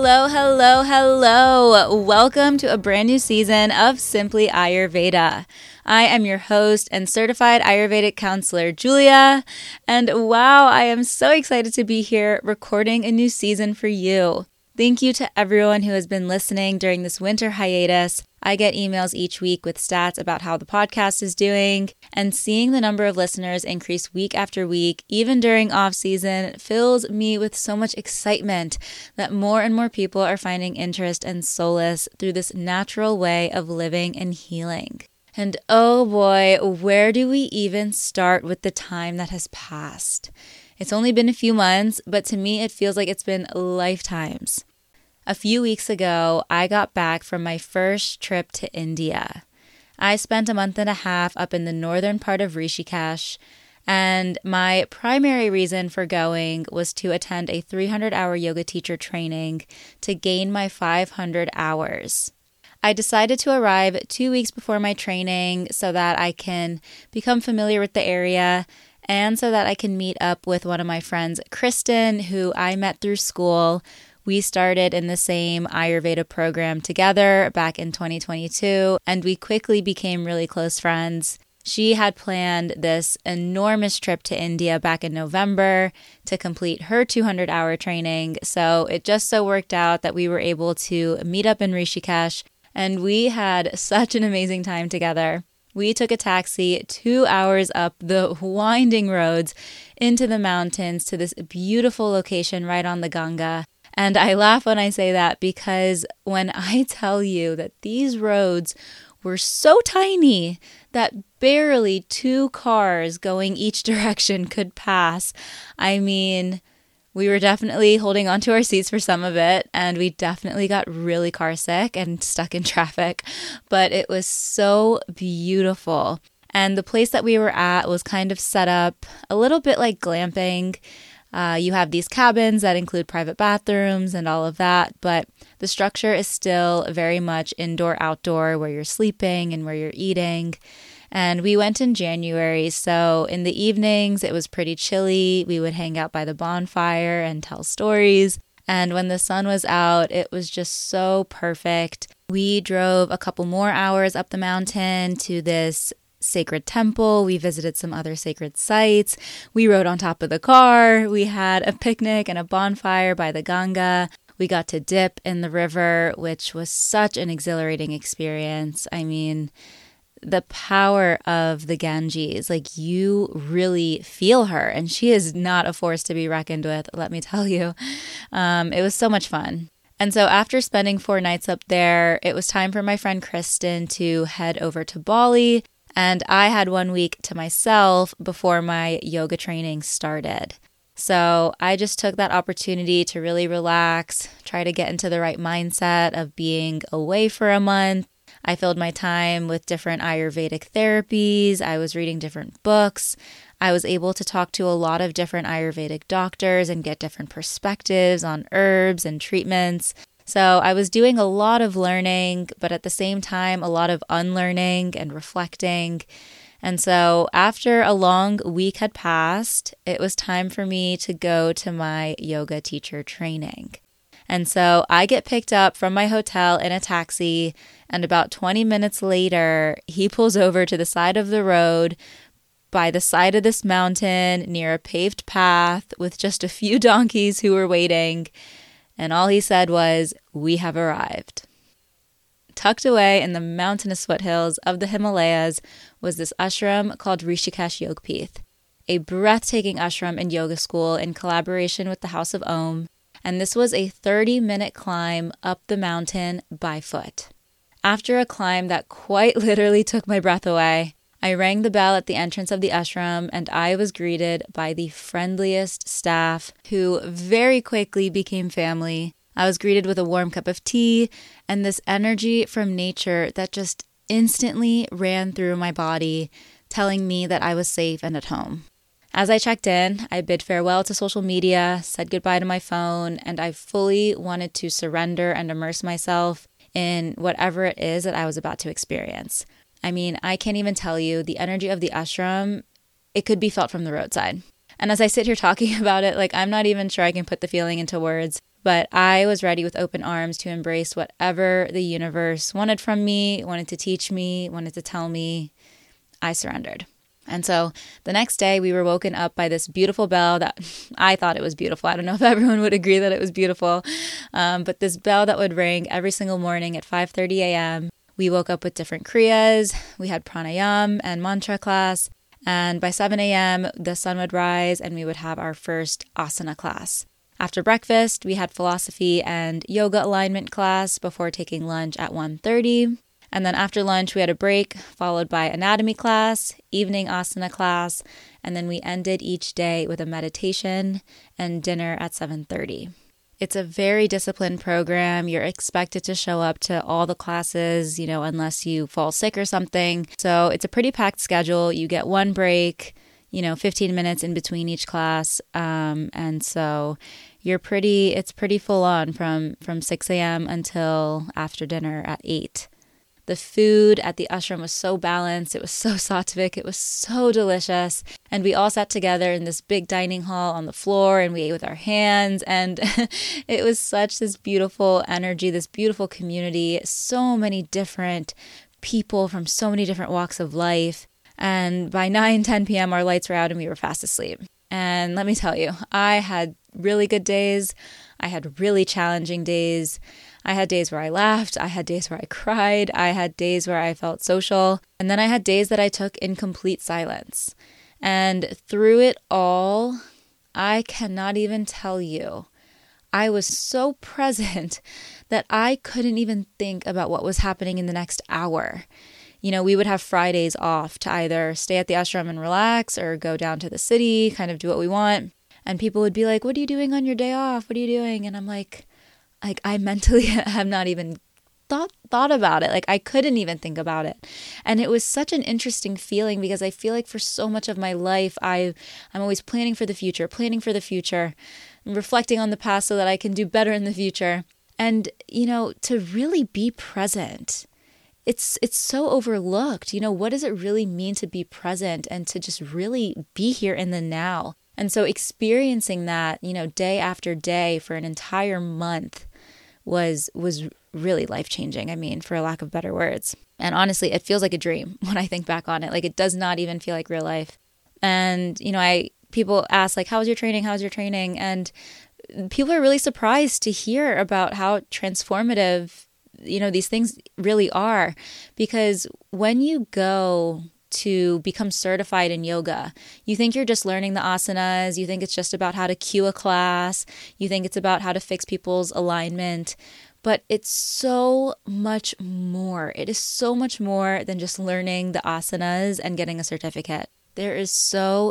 Hello, hello, hello. Welcome to a brand new season of Simply Ayurveda. I am your host and certified Ayurvedic counselor, Julia. And wow, I am so excited to be here recording a new season for you. Thank you to everyone who has been listening during this winter hiatus. I get emails each week with stats about how the podcast is doing, and seeing the number of listeners increase week after week, even during off season, fills me with so much excitement that more and more people are finding interest and solace through this natural way of living and healing. And oh boy, where do we even start with the time that has passed? It's only been a few months, but to me it feels like it's been lifetimes. A few weeks ago, I got back from my first trip to India. I spent a month and a half up in the northern part of Rishikesh, and my primary reason for going was to attend a 300-hour yoga teacher training to gain my 500 hours. I decided to arrive 2 weeks before my training so that I can become familiar with the area and so that I can meet up with one of my friends, Kristen, who I met through school. We started in the same Ayurveda program together back in 2022, and we quickly became really close friends. She had planned this enormous trip to India back in November to complete her 200-hour training, so it just so worked out that we were able to meet up in Rishikesh, and we had such an amazing time together. We took a taxi 2 hours up the winding roads into the mountains to this beautiful location right on the Ganga. And I laugh when I say that because when I tell you that these roads were so tiny that barely 2 cars going each direction could pass, I mean, we were definitely holding onto our seats for some of it, and we definitely got really car sick and stuck in traffic, but it was so beautiful. And the place that we were at was kind of set up a little bit like glamping. You have these cabins that include private bathrooms and all of that, but the structure is still very much indoor-outdoor where you're sleeping and where you're eating. And we went in January, so in the evenings it was pretty chilly. We would hang out by the bonfire and tell stories. And when the sun was out, it was just so perfect. We drove a couple more hours up the mountain to this sacred temple. We visited some other sacred sites. We rode on top of the car. We had a picnic and a bonfire by the Ganga. We got to dip in the river, which was such an exhilarating experience. I mean, the power of the Ganges, like you really feel her, and she is not a force to be reckoned with, let me tell you. It was so much fun. And so after spending 4 nights up there, it was time for my friend Kristen to head over to Bali. And I had 1 week to myself before my yoga training started. So I just took that opportunity to really relax, try to get into the right mindset of being away for a month. I filled my time with different Ayurvedic therapies. I was reading different books. I was able to talk to a lot of different Ayurvedic doctors and get different perspectives on herbs and treatments. So I was doing a lot of learning, but at the same time, a lot of unlearning and reflecting. And so after a long week had passed, it was time for me to go to my yoga teacher training. And so I get picked up from my hotel in a taxi, and about 20 minutes later, he pulls over to the side of the road by the side of this mountain near a paved path with just a few donkeys who were waiting. And all he said was, "We have arrived." Tucked away in the mountainous foothills of the Himalayas was this ashram called Rishikesh Yogpith, a breathtaking ashram and yoga school in collaboration with the House of Om. And this was a 30-minute climb up the mountain by foot. After a climb that quite literally took my breath away, I rang the bell at the entrance of the ashram, and I was greeted by the friendliest staff who very quickly became family. I was greeted with a warm cup of tea and this energy from nature that just instantly ran through my body, telling me that I was safe and at home. As I checked in, I bid farewell to social media, said goodbye to my phone, and I fully wanted to surrender and immerse myself in whatever it is that I was about to experience. I mean, I can't even tell you the energy of the ashram. It could be felt from the roadside. And as I sit here talking about it, like I'm not even sure I can put the feeling into words, But I was ready with open arms to embrace whatever the universe wanted from me, wanted to teach me, wanted to tell me. I surrendered. And so the next day we were woken up by this beautiful bell that I thought it was beautiful. I don't know if everyone would agree that it was beautiful, but this bell that would ring every single morning at 5:30 a.m. We woke up with different kriyas. We had pranayam and mantra class. And by 7 a.m., the sun would rise and we would have our first asana class. After breakfast, we had philosophy and yoga alignment class before taking lunch at 1:30. And then after lunch, we had a break, followed by anatomy class, evening asana class, and then we ended each day with a meditation and dinner at 7:30. It's a very disciplined program. You're expected to show up to all the classes, unless you fall sick or something. So it's a pretty packed schedule. You get one break, 15 minutes in between each class. And so it's pretty full on from 6 a.m. until after dinner at 8. The food at the ashram was so balanced. It was so sattvic. It was so delicious. And we all sat together in this big dining hall on the floor and we ate with our hands. And it was such this beautiful energy, this beautiful community, so many different people from so many different walks of life. And by 10 p.m., our lights were out and we were fast asleep. And let me tell you, I had really good days. I had really challenging days. I had days where I laughed. I had days where I cried. I had days where I felt social. And then I had days that I took in complete silence. And through it all, I cannot even tell you, I was so present that I couldn't even think about what was happening in the next hour. We would have Fridays off to either stay at the ashram and relax or go down to the city, kind of do what we want. And people would be like, "What are you doing on your day off? What are you doing?" And I'm like I mentally have not even thought about it. I couldn't even think about it. And it was such an interesting feeling because I feel like for so much of my life, I'm always planning for the future, reflecting on the past so that I can do better in the future. And, to really be present, it's so overlooked. What does it really mean to be present and to just really be here in the now? And so experiencing that, day after day for an entire month was really life-changing, for lack of better words. And honestly, it feels like a dream when I think back on it. It does not even feel like real life. And, people ask, how was your training? How's your training? And people are really surprised to hear about how transformative, these things really are. Because when you go to become certified in yoga, you think you're just learning the asanas, you think it's just about how to cue a class, you think it's about how to fix people's alignment, but it's so much more. It is so much more than just learning the asanas and getting a certificate. There is so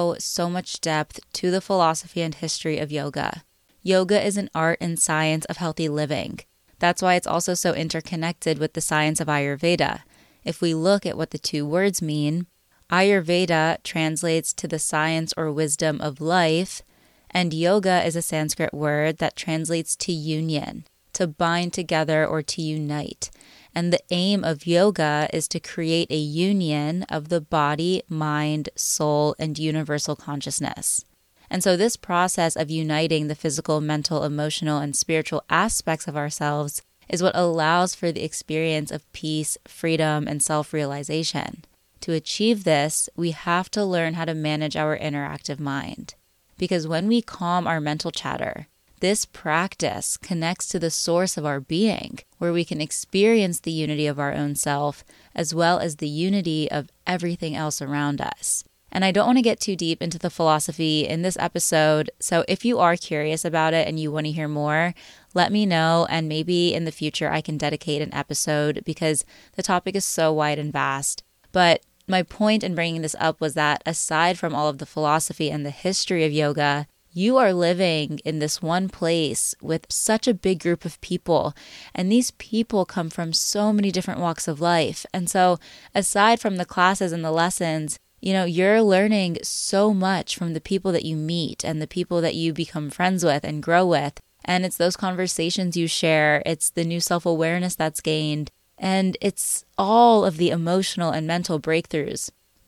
much depth to the philosophy and history of yoga. Yoga is an art and science of healthy living. That's why it's also so interconnected with the science of Ayurveda. If we look at what the two words mean, Ayurveda translates to the science or wisdom of life, and yoga is a Sanskrit word that translates to union, to bind together or to unite. And the aim of yoga is to create a union of the body, mind, soul, and universal consciousness. And so this process of uniting the physical, mental, emotional, and spiritual aspects of ourselves is what allows for the experience of peace, freedom, and self-realization. To achieve this, we have to learn how to manage our interactive mind. Because when we calm our mental chatter, this practice connects to the source of our being, where we can experience the unity of our own self, as well as the unity of everything else around us. And I don't want to get too deep into the philosophy in this episode, so if you are curious about it and you want to hear more, let me know, and maybe in the future I can dedicate an episode because the topic is so wide and vast. But my point in bringing this up was that aside from all of the philosophy and the history of yoga, you are living in this one place with such a big group of people, and these people come from so many different walks of life. And so aside from the classes and the lessons, you're learning so much from the people that you meet and the people that you become friends with and grow with. And it's those conversations you share. It's the new self-awareness that's gained. And it's all of the emotional and mental breakthroughs.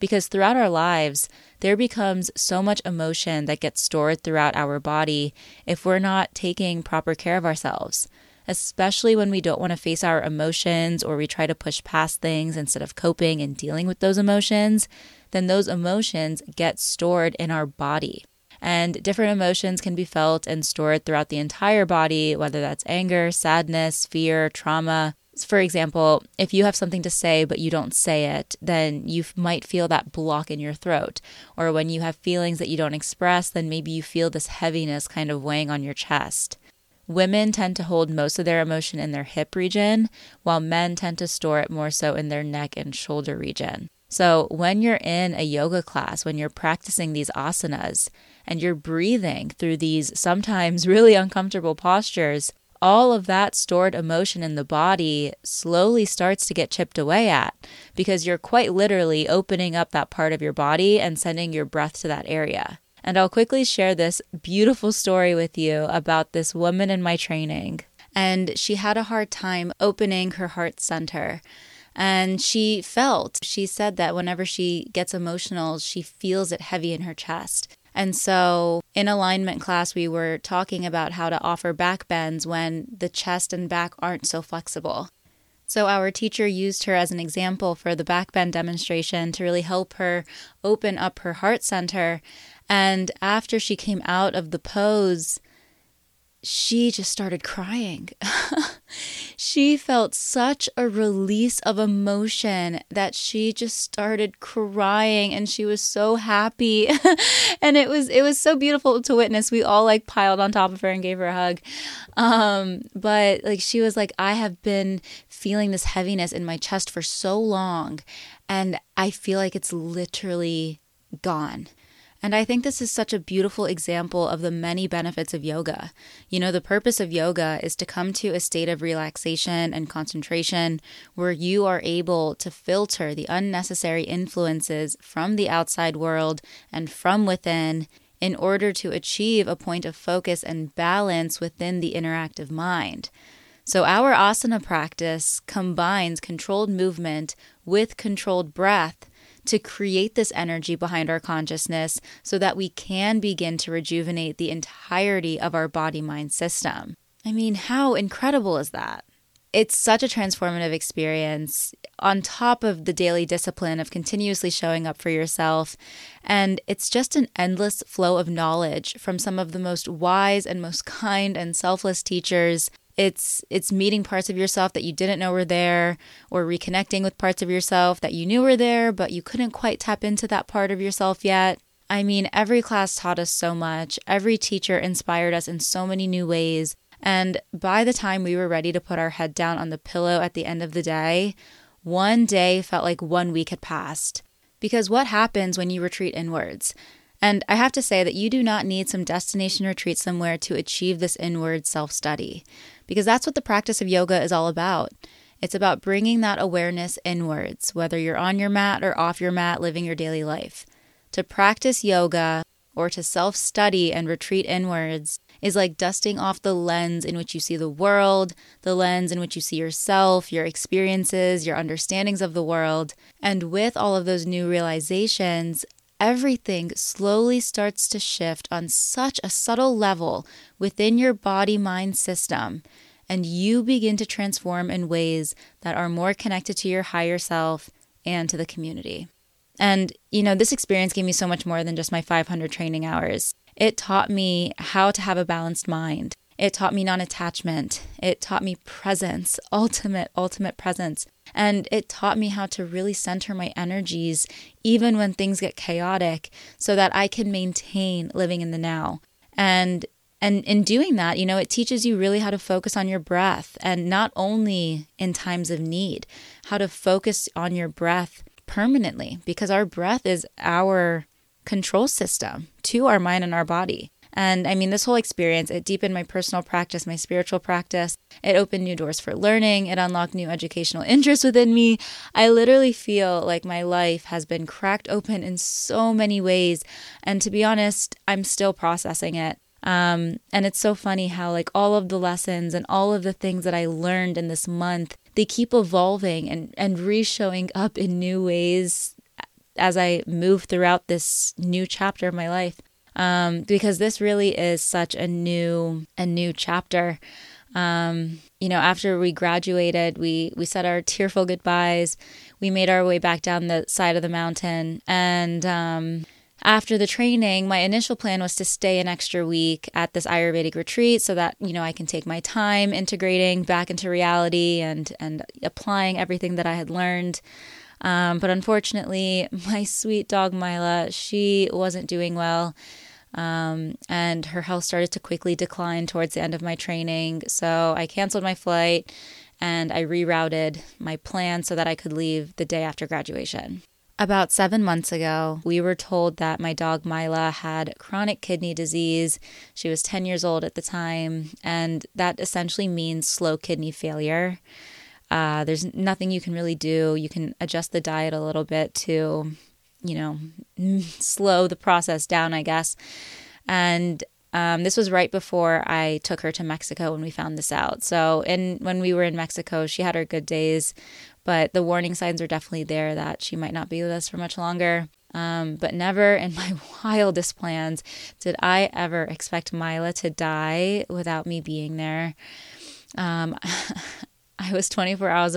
because throughout our lives, there becomes so much emotion that gets stored throughout our body if we're not taking proper care of ourselves, especially when we don't want to face our emotions or we try to push past things instead of coping and dealing with those emotions. Then those emotions get stored in our body. And different emotions can be felt and stored throughout the entire body, whether that's anger, sadness, fear, trauma. For example, if you have something to say but you don't say it, then you might feel that block in your throat. Or when you have feelings that you don't express, then maybe you feel this heaviness kind of weighing on your chest. Women tend to hold most of their emotion in their hip region, while men tend to store it more so in their neck and shoulder region. So when you're in a yoga class, when you're practicing these asanas, and you're breathing through these sometimes really uncomfortable postures, all of that stored emotion in the body slowly starts to get chipped away at, because you're quite literally opening up that part of your body and sending your breath to that area. And I'll quickly share this beautiful story with you about this woman in my training. And she had a hard time opening her heart center. And she said that whenever she gets emotional, she feels it heavy in her chest. And so in alignment class, we were talking about how to offer back bends when the chest and back aren't so flexible. So our teacher used her as an example for the back bend demonstration to really help her open up her heart center. And after she came out of the pose, she just started crying. She felt such a release of emotion that she just started crying, and she was so happy. And it was so beautiful to witness. We all piled on top of her and gave her a hug. But she was like, I have been feeling this heaviness in my chest for so long, and I feel like it's literally gone. And I think this is such a beautiful example of the many benefits of yoga. The purpose of yoga is to come to a state of relaxation and concentration where you are able to filter the unnecessary influences from the outside world and from within in order to achieve a point of focus and balance within the interactive mind. So our asana practice combines controlled movement with controlled breath to create this energy behind our consciousness so that we can begin to rejuvenate the entirety of our body-mind system. I mean, how incredible is that? It's such a transformative experience on top of the daily discipline of continuously showing up for yourself. And it's just an endless flow of knowledge from some of the most wise and most kind and selfless teachers. It's meeting parts of yourself that you didn't know were there, or reconnecting with parts of yourself that you knew were there, but you couldn't quite tap into that part of yourself yet. I mean, every class taught us so much. Every teacher inspired us in so many new ways. And by the time we were ready to put our head down on the pillow at the end of the day, one day felt like 1 week had passed. Because what happens when you retreat inwards? And I have to say that you do not need some destination retreat somewhere to achieve this inward self-study, because that's what the practice of yoga is all about. It's about bringing that awareness inwards, whether you're on your mat or off your mat living your daily life. To practice yoga or to self-study and retreat inwards is like dusting off the lens in which you see the world, the lens in which you see yourself, your experiences, your understandings of the world. And with all of those new realizations, everything slowly starts to shift on such a subtle level within your body-mind system, and you begin to transform in ways that are more connected to your higher self and to the community. And, this experience gave me so much more than just my 500 training hours. It taught me how to have a balanced mind. It taught me non-attachment. It taught me presence, ultimate presence. And it taught me how to really center my energies even when things get chaotic so that I can maintain living in the now. And in doing that, it teaches you really how to focus on your breath, and not only in times of need, how to focus on your breath permanently, because our breath is our control system to our mind and our body. And I mean, this whole experience, it deepened my personal practice, my spiritual practice. It opened new doors for learning. It unlocked new educational interests within me. I literally feel like my life has been cracked open in so many ways. And to be honest, I'm still processing it. And it's so funny how all of the lessons and all of the things that I learned in this month, they keep evolving and re-showing up in new ways as I move throughout this new chapter of my life. Because this really is such a new chapter. After we graduated, we said our tearful goodbyes. We made our way back down the side of the mountain. And after the training, my initial plan was to stay an extra week at this Ayurvedic retreat so that, I can take my time integrating back into reality and applying everything that I had learned. But unfortunately, my sweet dog Mila, she wasn't doing well. And her health started to quickly decline towards the end of my training. So I canceled my flight and I rerouted my plan so that I could leave the day after graduation. About 7 months ago, we were told that my dog Mila had chronic kidney disease. She was 10 years old at the time, and that essentially means slow kidney failure. There's nothing you can really do. You can adjust the diet a little bit to slow the process down, I guess. And this was right before I took her to Mexico when we found this out. So when we were in Mexico, she had her good days, but the warning signs were definitely there that she might not be with us for much longer. But never in my wildest plans did I ever expect Mila to die without me being there. I was 24 hours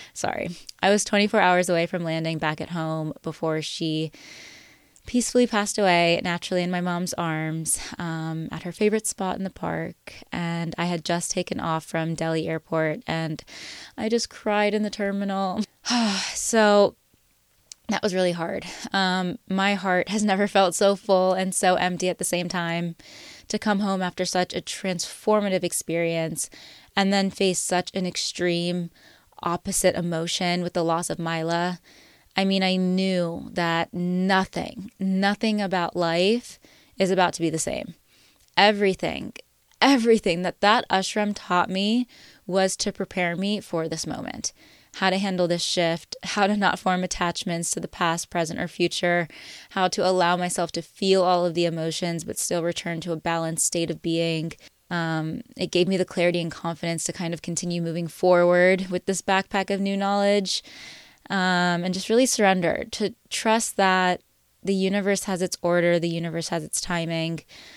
away from landing back at home before she peacefully passed away naturally in my mom's arms at her favorite spot in the park. And I had just taken off from Delhi airport and I just cried in the terminal. So that was really hard. My heart has never felt so full and so empty at the same time. To come home after such a transformative experience and then face such an extreme opposite emotion with the loss of Mila. I mean, I knew that nothing about life is about to be the same. Everything that ashram taught me was to prepare me for this moment. How to handle this shift, how to not form attachments to the past, present, or future, how to allow myself to feel all of the emotions but still return to a balanced state of being. It gave me the clarity and confidence to kind of continue moving forward with this backpack of new knowledge, and just really surrender, to trust that the universe has its order, the universe has its timing.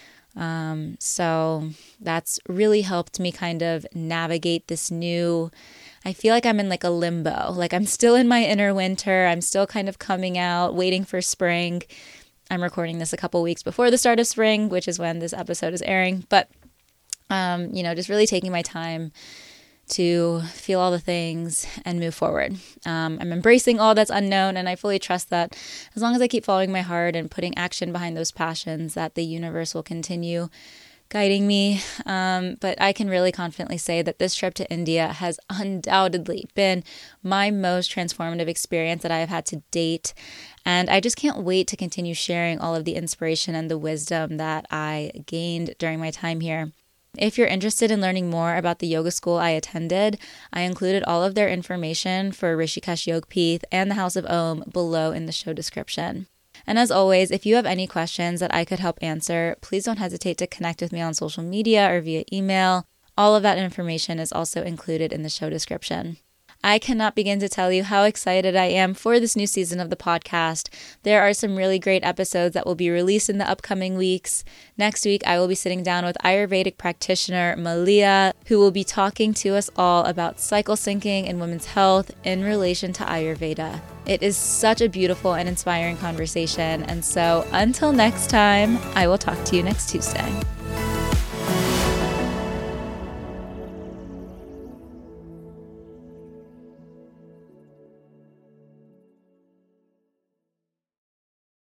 So that's really helped me kind of navigate this new, I feel like I'm in like a limbo, like I'm still in my inner winter. I'm still kind of coming out, waiting for spring. I'm recording this a couple weeks before the start of spring, which is when this episode is airing. But, just really taking my time to feel all the things and move forward. I'm embracing all that's unknown, and I fully trust that as long as I keep following my heart and putting action behind those passions, that the universe will continue guiding me. But I can really confidently say that this trip to India has undoubtedly been my most transformative experience that I have had to date. And I just can't wait to continue sharing all of the inspiration and the wisdom that I gained during my time here. If you're interested in learning more about the yoga school I attended, I included all of their information for Rishikesh Yogpeeth and the House of Om below in the show description. And as always, if you have any questions that I could help answer, please don't hesitate to connect with me on social media or via email. All of that information is also included in the show description. I cannot begin to tell you how excited I am for this new season of the podcast. There are some really great episodes that will be released in the upcoming weeks. Next week, I will be sitting down with Ayurvedic practitioner Malia, who will be talking to us all about cycle syncing and women's health in relation to Ayurveda. It is such a beautiful and inspiring conversation. And so until next time, I will talk to you next Tuesday.